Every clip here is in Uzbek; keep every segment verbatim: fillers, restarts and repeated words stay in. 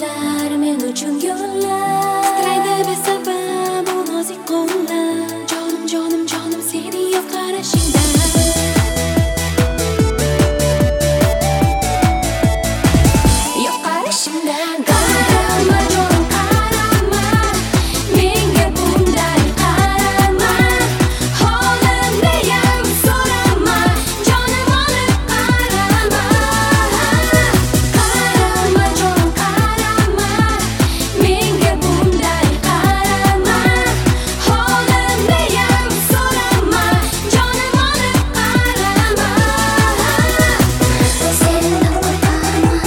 yozlar men uchun yo'llar, titraydi besabab bu nozik qo'llar. Jonim jonim jonim seni yo'q qarashingda, yo'q qarashingdan. Qarama jonim qarama, menga bunday qarama, holimniyam so'rama, jonim olib qarama. Qarama jonim qarama, menga bunday qarama, holimniyam so'rama, jonim olib qarama. Sendan qo'rqaman,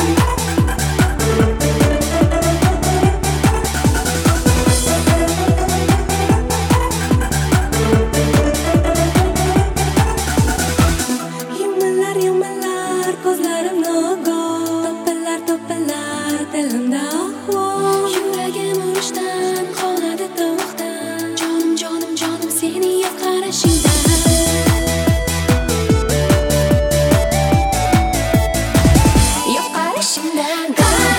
Yumalar yumalar ko'zlarim nogoh, to'pillar to'pillar dilimda ahvol. Yuragim urushdan qoladi to'xtab, jonim jonim jonim seni yo'q qarashingda, yo'q qarashingdan.